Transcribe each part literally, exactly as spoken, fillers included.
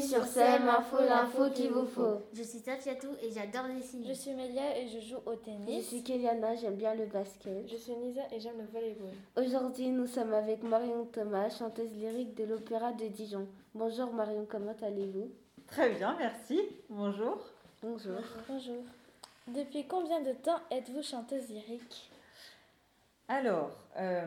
sur scène, info, l'info qu'il vous faut. Je suis Tafiatou et j'adore dessiner. Je suis Mélia et je joue au tennis. Je suis Kéliana, j'aime bien le basket. Je suis Nisa et j'aime le volleyball. Aujourd'hui, nous sommes avec Marion Thomas, chanteuse lyrique de l'Opéra de Dijon. Bonjour Marion, comment allez-vous? Très bien, merci. Bonjour. Bonjour. Bonjour. Depuis combien de temps êtes-vous chanteuse lyrique? Alors, euh,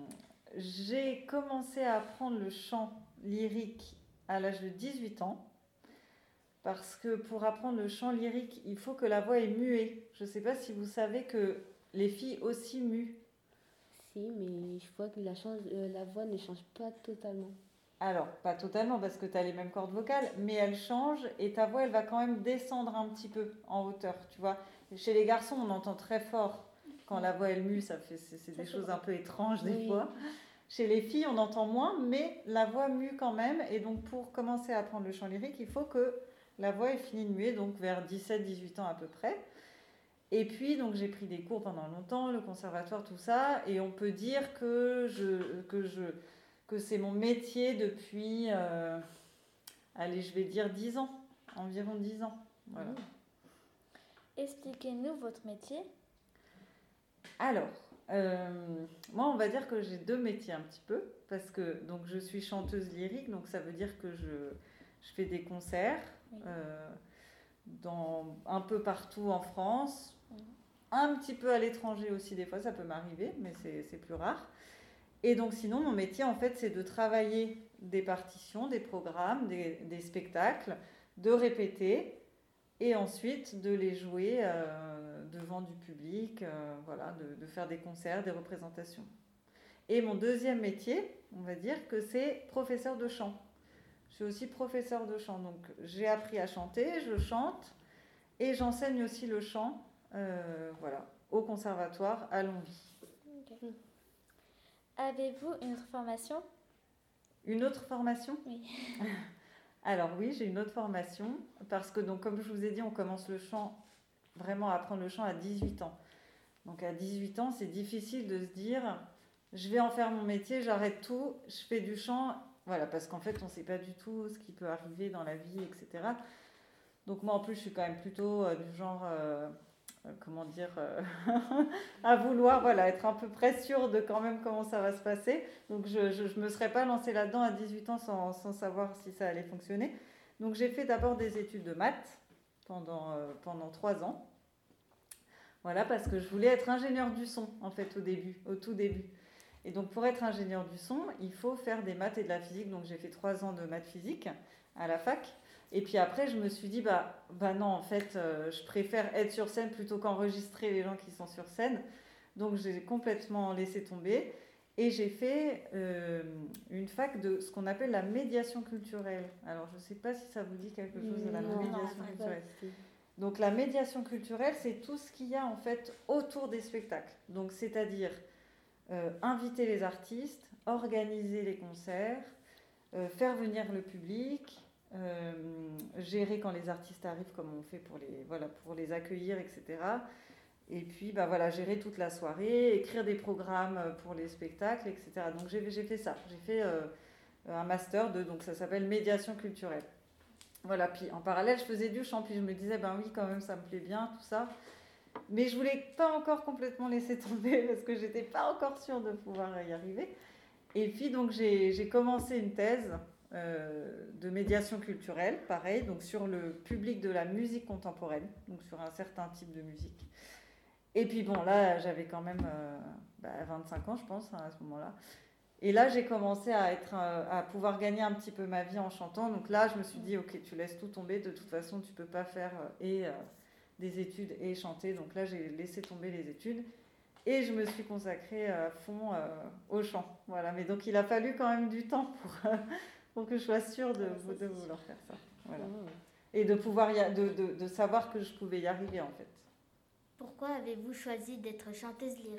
j'ai commencé à apprendre le chant lyrique à l'âge de dix-huit ans. Parce que pour apprendre le chant lyrique, il faut que la voix est muée. Je ne sais pas si vous savez que les filles aussi muent. Si, mais je vois que la, change, euh, la voix ne change pas totalement. Alors, pas totalement parce que tu as les mêmes cordes vocales, mais elle change et ta voix, elle va quand même descendre un petit peu en hauteur, tu vois. Chez les garçons, on entend très fort. Quand la voix, elle mue, ça fait, c'est, c'est des choses un peu étranges des oui. fois. Chez les filles, on entend moins, mais la voix mue quand même. Et donc, pour commencer à apprendre le chant lyrique, il faut que la voix est finie de muer, donc vers dix-sept dix-huit ans à peu près. Et puis, donc, j'ai pris des cours pendant longtemps, le conservatoire, tout ça. Et on peut dire que, je, que, je, que c'est mon métier depuis, euh, allez, je vais dire dix ans, environ dix ans. Voilà. Expliquez-nous votre métier. Alors, euh, moi, on va dire que j'ai deux métiers un petit peu. Parce que donc, je suis chanteuse lyrique, donc ça veut dire que je, je fais des concerts. Oui. Euh, dans, un peu partout en France, mmh. un petit peu à l'étranger aussi des fois, ça peut m'arriver, mais c'est, c'est plus rare. Et donc sinon, mon métier en fait, c'est de travailler des partitions, des programmes, des, des spectacles, de répéter et ensuite de les jouer euh, devant du public, euh, voilà, de, de faire des concerts, des représentations. Et mon deuxième métier, on va dire que c'est professeur de chant. Je suis aussi professeure de chant, donc j'ai appris à chanter, je chante et j'enseigne aussi le chant euh, voilà, au conservatoire à Longwy. Okay. Mmh. Avez-vous une autre formation? Une autre formation? Oui. Alors oui, j'ai une autre formation parce que donc, comme je vous ai dit, on commence le chant, vraiment à apprendre le chant à dix-huit ans. Donc à dix-huit ans, c'est difficile de se dire je vais en faire mon métier, j'arrête tout, je fais du chant. Voilà, parce qu'en fait, on ne sait pas du tout ce qui peut arriver dans la vie, et cetera. Donc moi, en plus, je suis quand même plutôt euh, du genre, euh, euh, comment dire, euh, à vouloir voilà, être à peu près sûre de quand même comment ça va se passer. Donc je ne me serais pas lancée là-dedans à dix-huit ans sans, sans savoir si ça allait fonctionner. Donc j'ai fait d'abord des études de maths pendant, euh, pendant trois ans. Voilà, parce que je voulais être ingénieure du son, en fait, au début, au tout début. Et donc, pour être ingénieur du son, il faut faire des maths et de la physique. Donc, j'ai fait trois ans de maths physique à la fac. Et puis après, je me suis dit, bah, bah non, en fait, euh, je préfère être sur scène plutôt qu'enregistrer les gens qui sont sur scène. Donc, j'ai complètement laissé tomber. Et j'ai fait euh, une fac de ce qu'on appelle la médiation culturelle. Alors, je ne sais pas si ça vous dit quelque chose de la non, médiation non, culturelle. Donc, la médiation culturelle, c'est tout ce qu'il y a, en fait, autour des spectacles. Donc, c'est-à-dire... Euh, inviter les artistes, organiser les concerts, euh, faire venir le public, euh, gérer quand les artistes arrivent comme on fait pour les, voilà, pour les accueillir, et cetera. Et puis bah, voilà, gérer toute la soirée, écrire des programmes pour les spectacles, et cetera. Donc j'ai, j'ai fait ça, j'ai fait euh, un master de, donc ça s'appelle médiation culturelle. Voilà, puis en parallèle je faisais du chant, puis je me disais ben oui quand même ça me plaît bien, tout ça. Mais je ne voulais pas encore complètement laisser tomber parce que je n'étais pas encore sûre de pouvoir y arriver. Et puis, donc, j'ai, j'ai commencé une thèse euh, de médiation culturelle, pareil, donc sur le public de la musique contemporaine, donc sur un certain type de musique. Et puis, bon, là, j'avais quand même euh, bah, vingt-cinq ans, je pense, hein, à ce moment-là. Et là, j'ai commencé à, être, à pouvoir gagner un petit peu ma vie en chantant. Donc là, je me suis dit, ok, tu laisses tout tomber. De toute façon, tu ne peux pas faire... et euh, des études et chanter. Donc là, j'ai laissé tomber les études et je me suis consacrée à fond euh, au chant. Voilà. Mais donc, il a fallu quand même du temps pour, euh, pour que je sois sûre de, de vouloir faire ça. Voilà. Et de pouvoir y a, de, de, de savoir que je pouvais y arriver, en fait. Pourquoi avez-vous choisi d'être chanteuse lyrique ?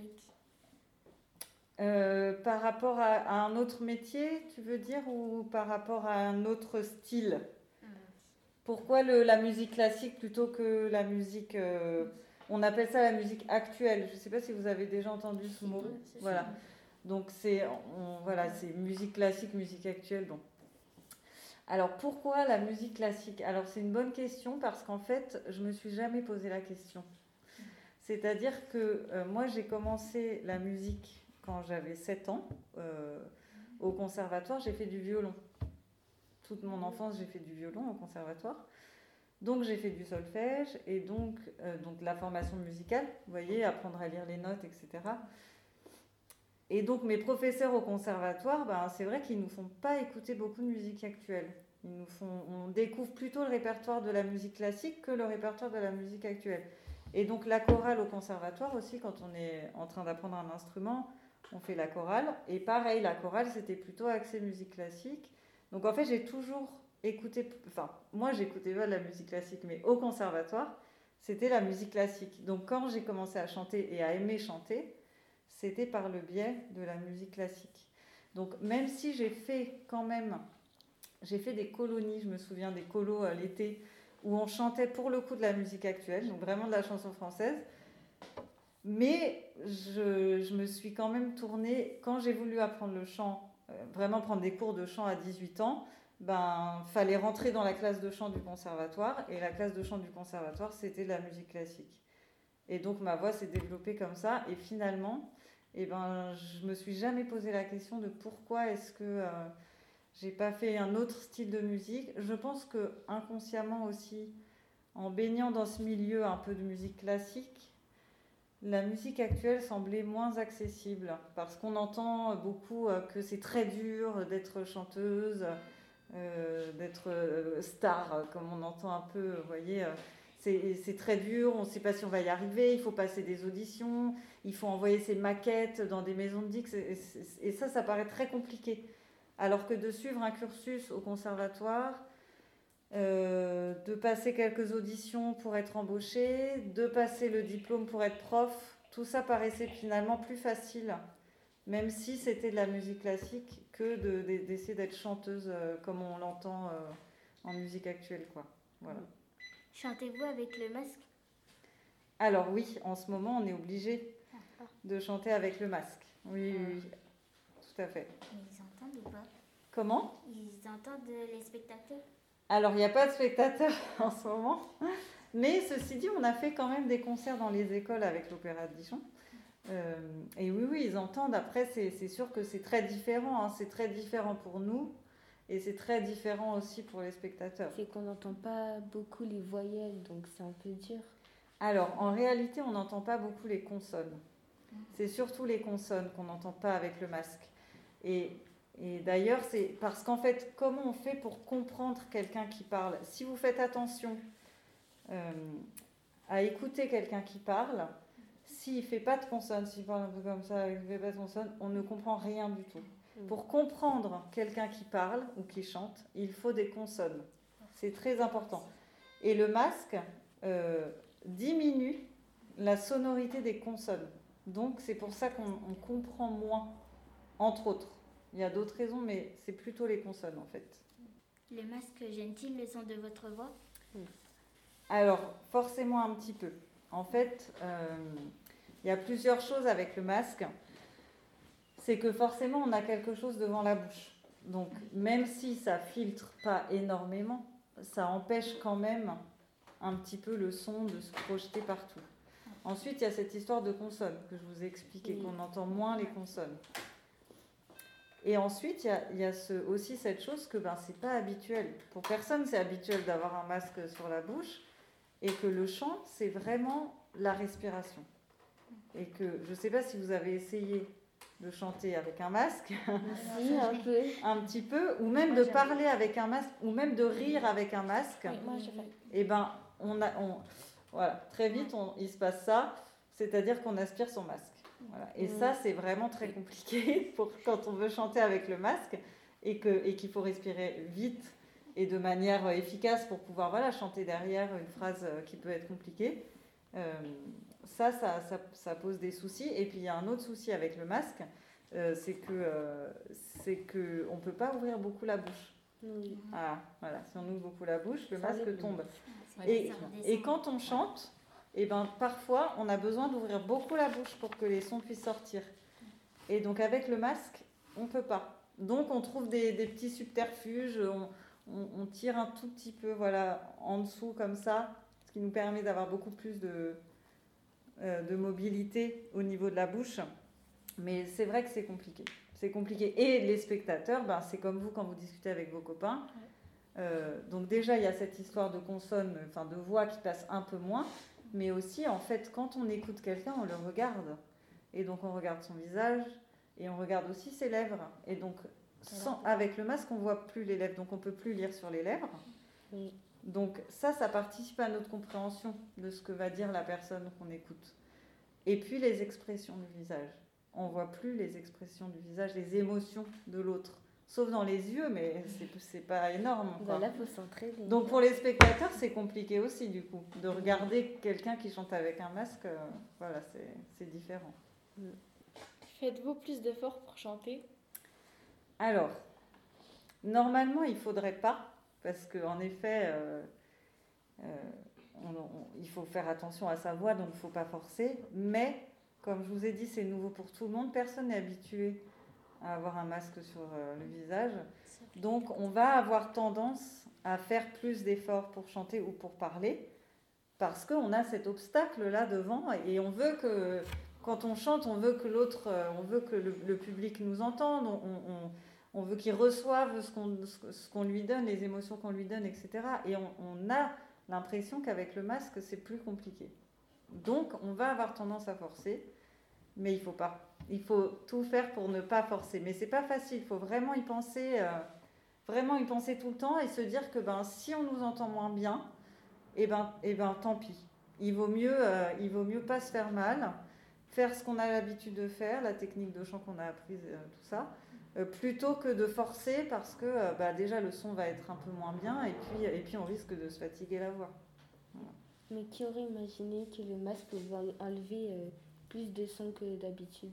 euh, Par rapport à, à un autre métier, tu veux dire, ou par rapport à un autre style ? Pourquoi le, la musique classique plutôt que la musique... Euh, on appelle ça la musique actuelle. Je ne sais pas si vous avez déjà entendu ce mot. Oui, voilà. Donc, c'est, on, voilà, c'est musique classique, musique actuelle. Bon. Alors, pourquoi la musique classique? Alors, c'est une bonne question parce qu'en fait, je ne me suis jamais posé la question. C'est-à-dire que euh, moi, j'ai commencé la musique quand j'avais sept ans. Euh, au conservatoire, j'ai fait du violon. Toute mon enfance, j'ai fait du violon au conservatoire. Donc, j'ai fait du solfège et donc, euh, donc la formation musicale, vous voyez, apprendre à lire les notes, et cetera. Et donc, mes professeurs au conservatoire, ben, c'est vrai qu'ils ne nous font pas écouter beaucoup de musique actuelle. Ils nous font, on découvre plutôt le répertoire de la musique classique que le répertoire de la musique actuelle. Et donc, la chorale au conservatoire aussi, quand on est en train d'apprendre un instrument, on fait la chorale. Et pareil, la chorale, c'était plutôt axé musique classique. Donc, en fait, j'ai toujours écouté... Enfin, moi, j'écoutais pas de la musique classique, mais au conservatoire, c'était la musique classique. Donc, quand j'ai commencé à chanter et à aimer chanter, c'était par le biais de la musique classique. Donc, même si j'ai fait quand même... J'ai fait des colonies, je me souviens des colos à l'été, où on chantait pour le coup de la musique actuelle, donc vraiment de la chanson française. Mais je, je me suis quand même tournée, quand j'ai voulu apprendre le chant, euh, vraiment prendre des cours de chant à dix-huit ans, ben, fallait rentrer dans la classe de chant du conservatoire, et la classe de chant du conservatoire, c'était de la musique classique. Et donc ma voix s'est développée comme ça, et finalement, eh ben, je me suis jamais posé la question de pourquoi est-ce que... Euh, j'ai pas fait un autre style de musique. Je pense que inconsciemment aussi, en baignant dans ce milieu un peu de musique classique, la musique actuelle semblait moins accessible parce qu'on entend beaucoup que c'est très dur d'être chanteuse, euh, d'être star, comme on entend un peu, vous voyez. C'est, c'est très dur, on ne sait pas si on va y arriver, il faut passer des auditions, il faut envoyer ses maquettes dans des maisons de disques, et, et ça, ça paraît très compliqué. Alors que de suivre un cursus au conservatoire, euh, de passer quelques auditions pour être embauché, de passer le diplôme pour être prof, tout ça paraissait finalement plus facile, même si c'était de la musique classique, que de, de, d'essayer d'être chanteuse euh, comme on l'entend euh, en musique actuelle, quoi. Voilà. Chantez-vous avec le masque? Alors oui, en ce moment, on est obligé de chanter avec le masque. Oui, oui, oui. Tout à fait. Mais ils entendent ou pas? Comment? Ils entendent les spectateurs? Alors, il n'y a pas de spectateurs en ce moment. Mais ceci dit, on a fait quand même des concerts dans les écoles avec l'Opéra de Dijon. Euh, et oui, oui, ils entendent. Après, c'est, c'est sûr que c'est très différent. Hein. C'est très différent pour nous. Et c'est très différent aussi pour les spectateurs. C'est qu'on n'entend pas beaucoup les voyelles, donc c'est un peu dur. Alors, en réalité, on n'entend pas beaucoup les consonnes. C'est surtout les consonnes qu'on n'entend pas avec le masque. Et, et d'ailleurs, c'est parce qu'en fait, comment on fait pour comprendre quelqu'un qui parle? Si vous faites attention euh, à écouter quelqu'un qui parle, s'il ne fait pas de consonne, s'il parle un peu comme ça, il ne fait pas de consonne, on ne comprend rien du tout. Pour comprendre quelqu'un qui parle ou qui chante, il faut des consonnes. C'est très important. Et le masque euh, diminue la sonorité des consonnes. Donc, c'est pour ça qu'on on comprend moins, entre autres. Il y a d'autres raisons, mais c'est plutôt les consonnes, en fait. Le masque gêne-t-il le son de votre voix? Alors, forcément un petit peu. En fait, euh, il y a plusieurs choses avec le masque. C'est que forcément, on a quelque chose devant la bouche. Donc, même si ça filtre pas énormément, ça empêche quand même un petit peu le son de se projeter partout. Ensuite, il y a cette histoire de consonnes que je vous ai expliqué, qu'on entend moins les consonnes. Et ensuite, il y a, il y a ce, aussi cette chose que ben, c'est pas habituel. Pour personne, c'est habituel d'avoir un masque sur la bouche et que le chant, c'est vraiment la respiration. Et que je ne sais pas si vous avez essayé de chanter avec un masque, Si, un peu. un petit peu, ou même de parler avec un masque, ou même de rire avec un masque. Oui, moi, je fais. Et ben, on a, on, voilà, très vite, on, il se passe ça, c'est-à-dire qu'on aspire son masque. Voilà. Et mmh. ça, c'est vraiment très compliqué pour quand on veut chanter avec le masque et, que, et qu'il faut respirer vite et de manière efficace pour pouvoir voilà, chanter derrière une phrase qui peut être compliquée. Euh, ça, ça, ça, ça pose des soucis. Et puis, il y a un autre souci avec le masque, euh, c'est qu'on euh, ne peut pas ouvrir beaucoup la bouche. Mmh. Ah, voilà, si on ouvre beaucoup la bouche, le ça masque tombe. Et, et quand on chante, et ben, parfois, on a besoin d'ouvrir beaucoup la bouche pour que les sons puissent sortir. Et donc, avec le masque, on ne peut pas. Donc, on trouve des, des petits subterfuges, on, on, on tire un tout petit peu voilà, en dessous comme ça, ce qui nous permet d'avoir beaucoup plus de, euh, de mobilité au niveau de la bouche. Mais c'est vrai que c'est compliqué. C'est compliqué. Et les spectateurs, ben, c'est comme vous quand vous discutez avec vos copains. Euh, donc déjà, il y a cette histoire de consonne, enfin de voix qui passe un peu moins. Mais aussi, en fait, quand on écoute quelqu'un, on le regarde. Et donc, on regarde son visage et on regarde aussi ses lèvres. Et donc, sans, avec le masque, on ne voit plus les lèvres. Donc, on ne peut plus lire sur les lèvres. Oui. Donc, ça, ça participe à notre compréhension de ce que va dire la personne qu'on écoute. Et puis, les expressions du visage. On ne voit plus les expressions du visage, les émotions de l'autre. Sauf dans les yeux, mais c'est, c'est pas énorme. Quoi. Ben là, il faut s'entraîner. Donc pour les spectateurs, c'est compliqué aussi du coup. De regarder quelqu'un qui chante avec un masque, euh, voilà, c'est, c'est différent. Faites-vous plus d'efforts pour chanter? Alors, normalement, il ne faudrait pas, parce qu'en effet, euh, euh, on, on, il faut faire attention à sa voix, donc il ne faut pas forcer. Mais, comme je vous ai dit, c'est nouveau pour tout le monde. Personne n'est habitué à avoir un masque sur euh, le visage. Donc, on va avoir tendance à faire plus d'efforts pour chanter ou pour parler parce qu'on a cet obstacle-là devant et on veut que, quand on chante, on veut que l'autre, euh, on veut que le, le public nous entende, on, on, on veut qu'il reçoive ce qu'on, ce qu'on lui donne, les émotions qu'on lui donne, et cetera. Et on, on a l'impression qu'avec le masque, c'est plus compliqué. Donc, on va avoir tendance à forcer, mais il ne faut pas. Il faut tout faire pour ne pas forcer. Mais c'est pas facile, il faut vraiment y penser, euh, vraiment y penser tout le temps et se dire que ben, si on nous entend moins bien, eh ben, eh ben, tant pis. Il vaut mieux, euh, il vaut mieux pas se faire mal, faire ce qu'on a l'habitude de faire, la technique de chant qu'on a apprise, euh, tout ça, euh, plutôt que de forcer parce que euh, bah, déjà le son va être un peu moins bien et puis, et puis on risque de se fatiguer la voix. Voilà. Mais qui aurait imaginé que le masque va enlever euh, plus de son que d'habitude?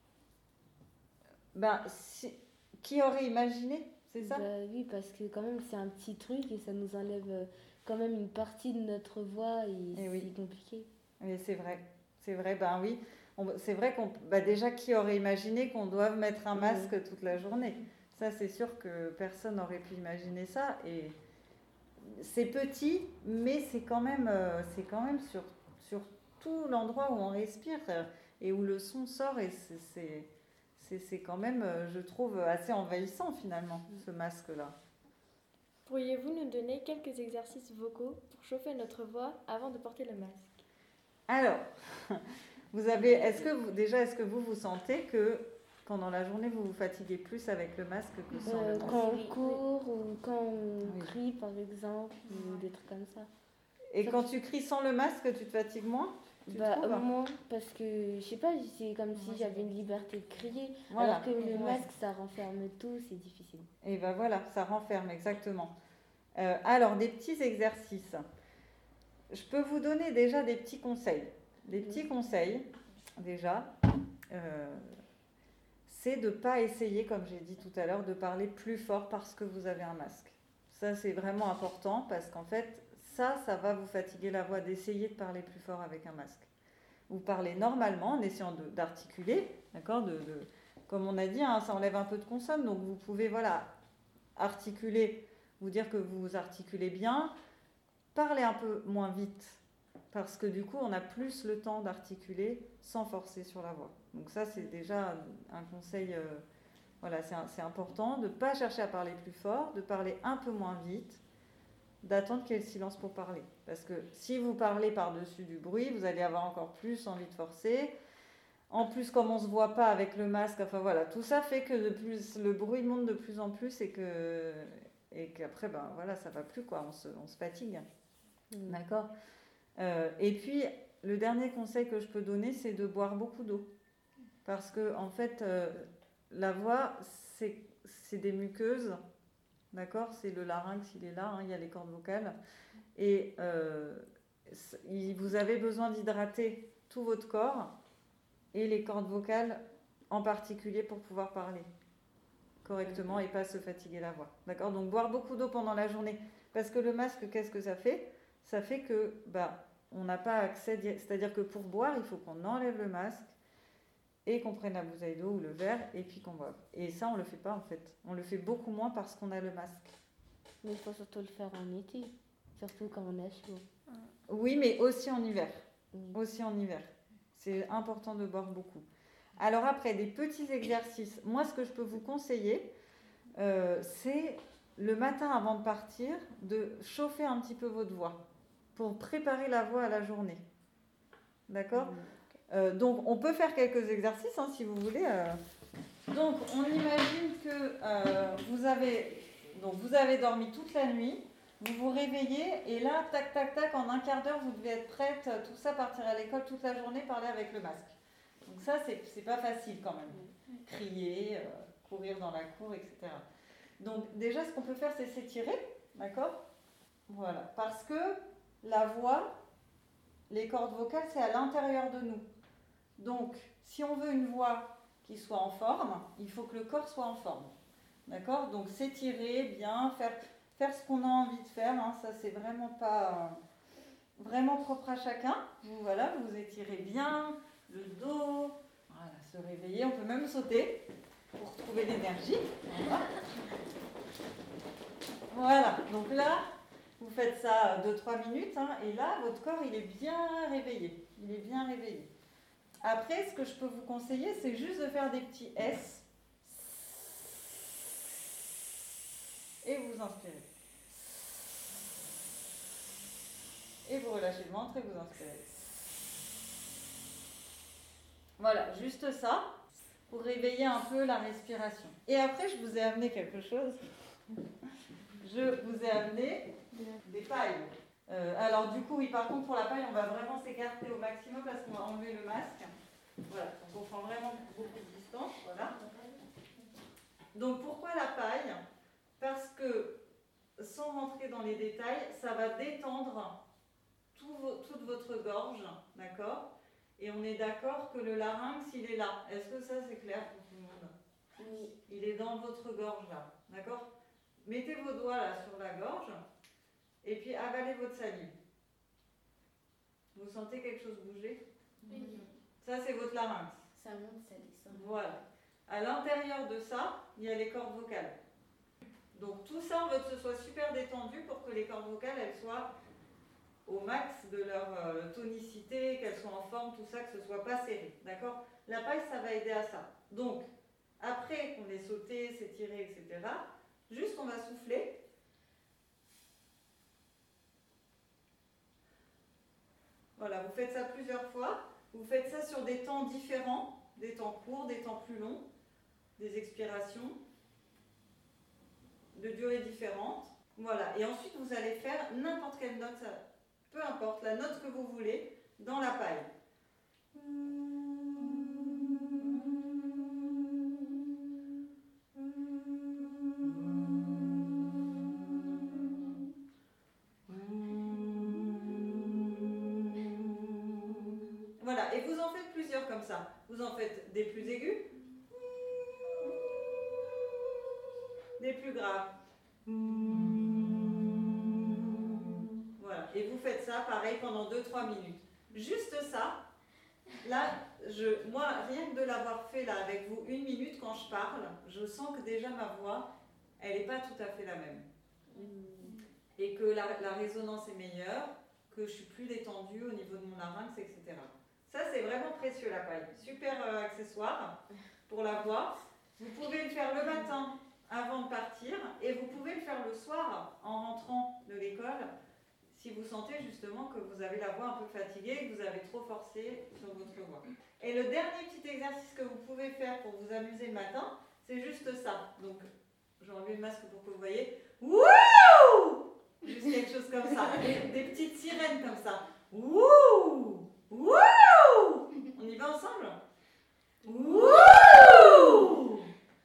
Ben, si, qui aurait imaginé, c'est ça? Bah, oui, parce que quand même c'est un petit truc et ça nous enlève euh, quand même une partie de notre voix et, et c'est oui. compliqué. Oui, c'est vrai, c'est vrai, ben oui. On, c'est vrai qu'on, ben déjà, qui aurait imaginé qu'on doive mettre un masque oui. toute la journée? Ça, c'est sûr que personne n'aurait pu imaginer ça. Et c'est petit, mais c'est quand même, euh, c'est quand même sur, sur tout l'endroit où on respire et où le son sort et c'est... c'est C'est, c'est quand même, je trouve, assez envahissant finalement, ce masque-là. Pourriez-vous nous donner quelques exercices vocaux pour chauffer notre voix avant de porter le masque? Alors, vous avez, est-ce que vous, déjà, est-ce que vous vous sentez que pendant la journée, vous vous fatiguez plus avec le masque que sans euh, le masque? Quand on court ou quand on oui. crie, par exemple, ou des trucs comme ça. Et ça quand tu cries sans le masque, tu te fatigues moins? Tu bah, moins, parce que, je sais pas, c'est comme Moi, si j'avais une liberté de crier, voilà. Alors que le ouais. masque, ça renferme tout, c'est difficile. Et ben voilà, ça renferme, exactement. Euh, alors, des petits exercices. Je peux vous donner déjà des petits conseils. Des petits mmh. conseils, déjà, euh, c'est de ne pas essayer, comme j'ai dit tout à l'heure, de parler plus fort parce que vous avez un masque. Ça, c'est vraiment important parce qu'en fait, ça, ça va vous fatiguer la voix d'essayer de parler plus fort avec un masque. Vous parlez normalement en essayant de, d'articuler, d'accord, de, de, comme on a dit, hein, ça enlève un peu de consonne, donc vous pouvez voilà, articuler, vous dire que vous articulez bien, parler un peu moins vite, parce que du coup, on a plus le temps d'articuler sans forcer sur la voix. Donc ça, c'est déjà un conseil, euh, voilà, c'est, un, c'est important, de ne pas chercher à parler plus fort, de parler un peu moins vite, d'attendre qu'il y ait le silence pour parler. Parce que si vous parlez par-dessus du bruit, vous allez avoir encore plus envie de forcer. En plus, comme on ne se voit pas avec le masque, enfin voilà, tout ça fait que de plus, le bruit monte de plus en plus et, que, et qu'après, ben voilà, ça ne va plus, quoi, on se, on se fatigue. Mmh. D'accord euh, Et puis, le dernier conseil que je peux donner, c'est de boire beaucoup d'eau. Parce que, en fait, euh, la voix, c'est, c'est des muqueuses. D'accord, c'est le larynx, il est là, hein, il y a les cordes vocales. Et euh, vous avez besoin d'hydrater tout votre corps et les cordes vocales en particulier pour pouvoir parler correctement et pas se fatiguer la voix. D'accord, donc boire beaucoup d'eau pendant la journée. Parce que le masque, qu'est-ce que ça fait? Ça fait que bah, on n'a pas accès, c'est-à-dire que pour boire, il faut qu'on enlève le masque et qu'on prenne la bouteille d'eau ou le verre et puis qu'on boive. Et ça, on ne le fait pas en fait. On le fait beaucoup moins parce qu'on a le masque. Mais il faut surtout le faire en été, surtout quand on a chaud. Oui, mais aussi en hiver. Oui. Aussi en hiver. C'est important de boire beaucoup. Alors après, des petits exercices. Moi, ce que je peux vous conseiller, euh, c'est le matin avant de partir, de chauffer un petit peu votre voix pour préparer la voix à la journée. D'accord ? euh, Donc, on peut faire quelques exercices, hein, si vous voulez. Euh. Donc, on imagine que euh, vous avez, donc, vous avez dormi toute la nuit. Vous vous réveillez et là, tac, tac, tac, en un quart d'heure, vous devez être prête, tout ça, partir à l'école toute la journée, parler avec le masque. Donc ça, c'est, c'est pas facile quand même. Crier, euh, courir dans la cour, et cetera. Donc déjà, ce qu'on peut faire, c'est s'étirer, d'accord ? Voilà, parce que la voix, les cordes vocales, c'est à l'intérieur de nous. Donc, si on veut une voix qui soit en forme, il faut que le corps soit en forme. D'accord ? Donc s'étirer bien, faire... Faire ce qu'on a envie de faire, hein, ça c'est vraiment pas euh, vraiment propre à chacun. Vous, voilà, vous étirez bien le dos, voilà, se réveiller, on peut même sauter pour trouver l'énergie. Voilà. Voilà, donc là, vous faites ça deux trois minutes, hein, et là, votre corps il est bien réveillé. Il est bien réveillé. Après, ce que je peux vous conseiller, c'est juste de faire des petits S. Et vous inspirez. Et vous relâchez le ventre et vous inspirez. Voilà, juste ça, pour réveiller un peu la respiration. Et après, je vous ai amené quelque chose. Je vous ai amené des pailles. Euh, alors du coup, oui, par contre, pour la paille, on va vraiment s'écarter au maximum parce qu'on va enlever le masque. Voilà, donc on prend vraiment beaucoup de distance. Voilà. Donc pourquoi la paille ? Parce que, sans rentrer dans les détails, ça va détendre tout vo- toute votre gorge, d'accord ? Et on est d'accord que le larynx, il est là. Est-ce que ça, c'est clair pour tout le monde ? Oui. Il est dans votre gorge, là, d'accord ? Mettez vos doigts, là, sur la gorge, et puis avalez votre salive. Vous sentez quelque chose bouger ? Oui. Ça, c'est votre larynx. Ça monte, ça descend. Voilà. À l'intérieur de ça, il y a les cordes vocales. Donc tout ça, on veut que ce soit super détendu pour que les cordes vocales, elles soient au max de leur euh, tonicité, qu'elles soient en forme, tout ça, que ce soit pas serré. D'accord ? La paille, ça va aider à ça. Donc, après qu'on ait sauté, s'étiré, et cetera, juste on va souffler. Voilà, vous faites ça plusieurs fois. Vous faites ça sur des temps différents, des temps courts, des temps plus longs, des expirations de durée différente. Voilà, et ensuite vous allez faire n'importe quelle note, ça, peu importe, la note que vous voulez, dans la paille. Voilà, et vous en faites plusieurs comme ça. Vous en faites des plus aigus, des plus graves. Voilà, et vous faites ça pareil pendant deux trois minutes. Juste ça, là, je, moi, rien que de l'avoir fait là avec vous une minute quand je parle, je sens que déjà ma voix, elle n'est pas tout à fait la même. Et que la, la résonance est meilleure, que je suis plus détendue au niveau de mon larynx, et cetera. Ça, c'est vraiment précieux la paille. Super euh, accessoire pour la voix. Vous pouvez le faire le matin avant de partir et vous pouvez le faire le soir en rentrant de l'école si vous sentez justement que vous avez la voix un peu fatiguée et que vous avez trop forcé sur votre voix. Et le dernier petit exercice que vous pouvez faire pour vous amuser le matin, c'est juste ça. Donc, j'ai enlevé le masque pour que vous voyez. Wouh! Juste quelque chose comme ça. Des, des petites sirènes comme ça. Wouh! Wouh! On y va ensemble? Wouh!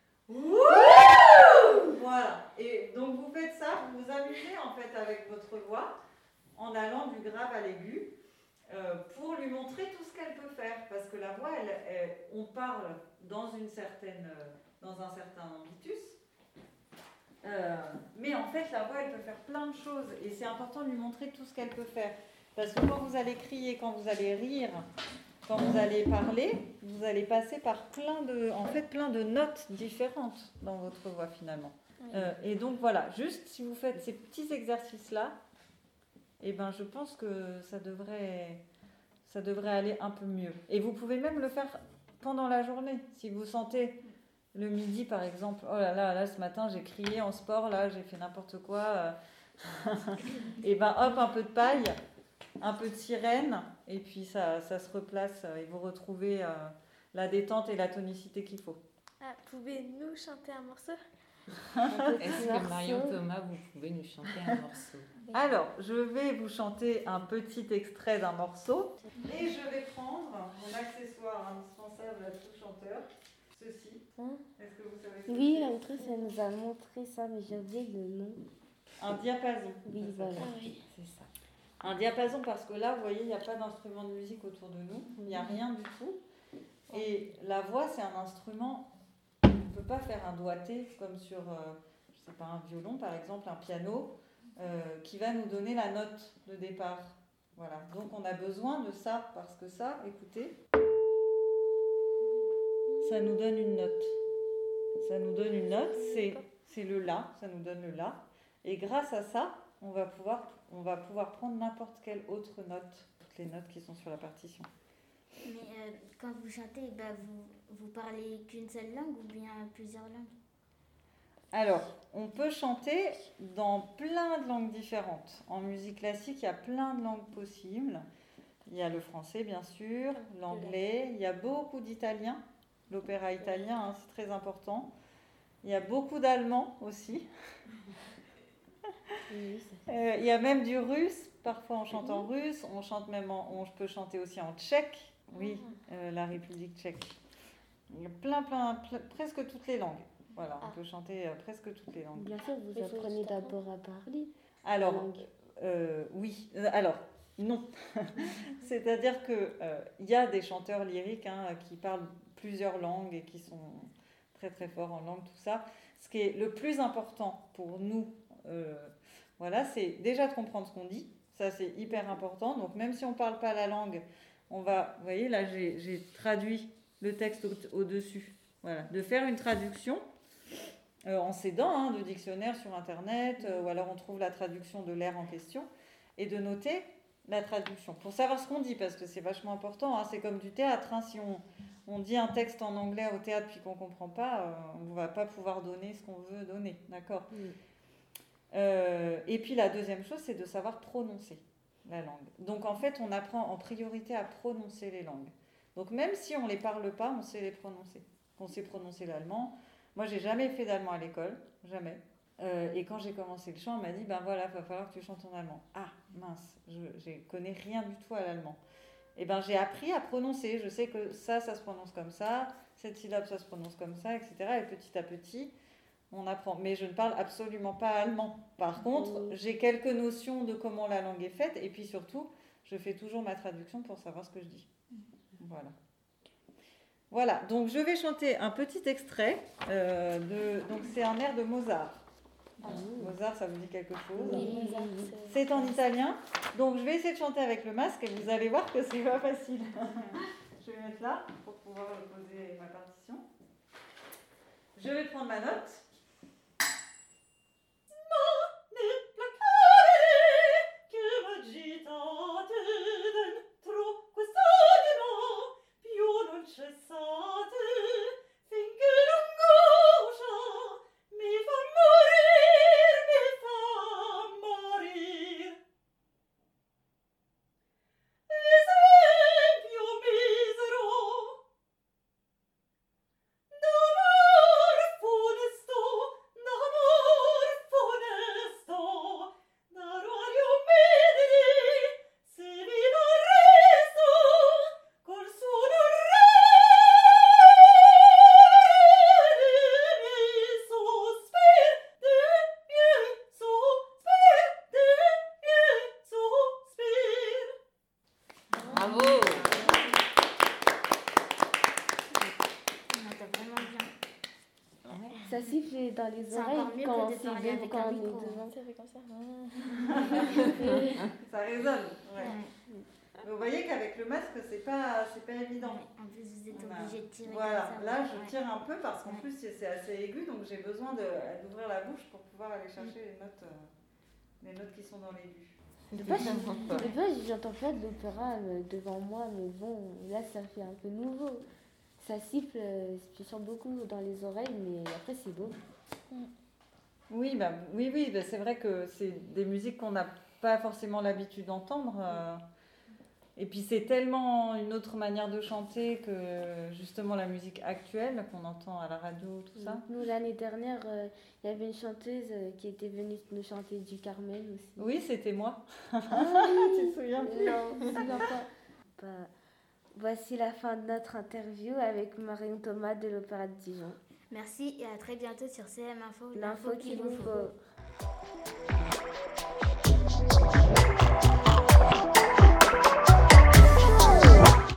Wouh! Voilà. Et donc vous faites ça, vous vous amusez en fait avec votre voix en allant du grave à l'aigu euh, pour lui montrer tout ce qu'elle peut faire. Parce que la voix, elle, elle, on parle dans une certaine, dans un certain ambitus. Euh, mais en fait, la voix, elle peut faire plein de choses et c'est important de lui montrer tout ce qu'elle peut faire. Parce que quand vous allez crier, quand vous allez rire, quand vous allez parler, vous allez passer par plein de, en fait, plein de notes différentes dans votre voix finalement. Euh, et donc voilà, juste si vous faites ces petits exercices-là, eh ben, je pense que ça devrait, ça devrait aller un peu mieux. Et vous pouvez même le faire pendant la journée. Si vous sentez le midi, par exemple, oh là là, là ce matin j'ai crié en sport, là j'ai fait n'importe quoi, et ben hop, un peu de paille, un peu de sirène, et puis ça, ça se replace et vous retrouvez euh, la détente et la tonicité qu'il faut. Ah, pouvez-nous chanter un morceau? Est-ce que Marion Thomas, vous pouvez nous chanter un morceau? Alors, je vais vous chanter un petit extrait d'un morceau et je vais prendre mon accessoire indispensable à tout chanteur, ceci. Hein? Est-ce que vous savez ce que Oui, c'est? l'autre fois, ça nous a montré ça, mais j'ai oublié le nom. Un diapason. Oui, Ça voilà. s'appelle. C'est ça. Un diapason parce que là, vous voyez, il n'y a pas d'instrument de musique autour de nous, il n'y a rien du tout. Et la voix, c'est un instrument, on ne peut pas faire un doigté comme sur, euh, je sais pas, un violon par exemple, un piano, euh, qui va nous donner la note de départ. Voilà. Donc on a besoin de ça parce que ça, écoutez, ça nous donne une note. Ça nous donne une note, c'est, c'est le La, ça nous donne le La. Et grâce à ça, on va pouvoir, on va pouvoir prendre n'importe quelle autre note, toutes les notes qui sont sur la partition. Mais euh, quand vous chantez, bah, vous, vous parlez qu'une seule langue ou bien plusieurs langues? Alors, on peut chanter dans plein de langues différentes. En musique classique, il y a plein de langues possibles. Il y a le français, bien sûr, l'anglais, il y a beaucoup d'italien, l'opéra italien, hein, c'est très important. Il y a beaucoup d'allemand aussi. Euh, il y a même du russe, parfois on chante en russe, on chante même en, on peut chanter aussi en tchèque, oui, euh, la République tchèque. Il y a plein, plein, plein, presque toutes les langues. Voilà, on peut chanter euh, presque toutes les langues. Bien sûr, vous apprenez d'abord à parler. Alors, euh, oui, alors, non. C'est-à-dire qu'il euh, y a des chanteurs lyriques hein, qui parlent plusieurs langues et qui sont très très forts en langue, tout ça. Ce qui est le plus important pour nous, euh, voilà, c'est déjà de comprendre ce qu'on dit. Ça, c'est hyper important. Donc, même si on ne parle pas la langue, on va... Vous voyez, là, j'ai, j'ai traduit le texte au- au-dessus. Voilà, de faire une traduction euh, en s'aidant hein, de dictionnaires sur Internet, euh, ou alors on trouve la traduction de l'air en question, et de noter la traduction pour savoir ce qu'on dit, parce que c'est vachement important. Hein, c'est comme du théâtre. Hein, si on, on dit un texte en anglais au théâtre puis qu'on ne comprend pas, euh, on ne va pas pouvoir donner ce qu'on veut donner. D'accord ? Oui. Euh, et puis la deuxième chose, c'est de savoir prononcer la langue. Donc en fait, on apprend en priorité à prononcer les langues. Donc même si on ne les parle pas, on sait les prononcer. On sait prononcer l'allemand. Moi, j'ai jamais fait d'allemand à l'école, jamais. Euh, et quand j'ai commencé le chant, on m'a dit, ben voilà, il va falloir que tu chantes en allemand. Ah, mince, je ne connais rien du tout à l'allemand. Et ben j'ai appris à prononcer. Je sais que ça, ça se prononce comme ça, cette syllabe, ça se prononce comme ça, et cetera. Et petit à petit, on apprend. Mais je ne parle absolument pas allemand. Par contre, j'ai quelques notions de comment la langue est faite. Et puis surtout, je fais toujours ma traduction pour savoir ce que je dis. Voilà. Voilà, donc je vais chanter un petit extrait. Euh, de, donc c'est un air de Mozart. Mozart, ça vous dit quelque chose? Oui, C'est en italien. Donc je vais essayer de chanter avec le masque et vous allez voir que c'est pas facile. Je vais mettre là pour pouvoir poser ma partition. Je vais prendre ma note. Ça siffle dans les C'est encore oreilles mieux quand que de c'est parler bien, avec quand un on est micro. devant. Ça fait comme ça. Ça résonne. Ouais. Vous voyez qu'avec le masque, c'est pas, c'est pas évident. En plus, vous êtes On a- obligé de tirer Voilà, comme ça. là je Ouais. tire un peu parce qu'en Ouais. plus c'est assez aigu, donc j'ai besoin de- d'ouvrir la bouche pour pouvoir aller chercher les notes, euh, les notes qui sont dans l'aigu. De base, de base, j'entends pas de l'opéra euh, devant moi, mais bon, là, ça fait un peu nouveau. Ça siffle, euh, je sens beaucoup dans les oreilles, mais après, c'est beau. Oui, bah, oui, oui bah, c'est vrai que c'est des musiques qu'on n'a pas forcément l'habitude d'entendre. euh, et puis c'est tellement une autre manière de chanter que justement la musique actuelle qu'on entend à la radio, tout ça. Nous, l'année dernière, euh, il y avait une chanteuse euh, qui était venue nous chanter du Carmen aussi. Oui, c'était moi. Ah, Tu te souviens plus? Non, je me souviens pas. Bah, voici la fin de notre interview avec Marion Thomas de l'Opéra de Dijon. Merci et à très bientôt sur C M Info. L'info qu'il vous faut.